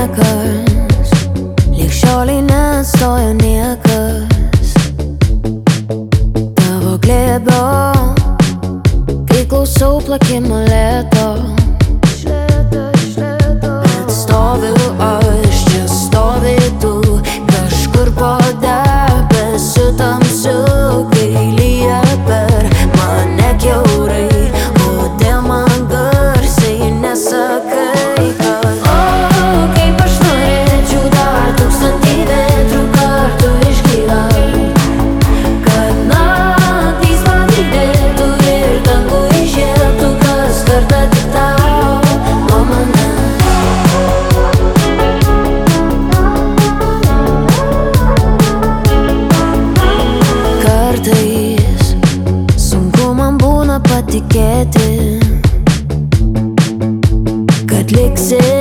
niekas, lyg šioliai nestojo niekas tavo glėbio, kai klausau plakimo lėto. Bet stoviu aš, čia stovi tu, kažkur po debesiu tamsiu, kai lyja per mane kiaurai. Kodėl man garsiai nesakai, kad kaip aš norėčiau dar 1000 vėtrų kartų išgyvent, kad naktys man didėtų ir dangų išėtų kas kartą tik tau nuo manęs. Kartais sunku man būna patikėti, kad liksi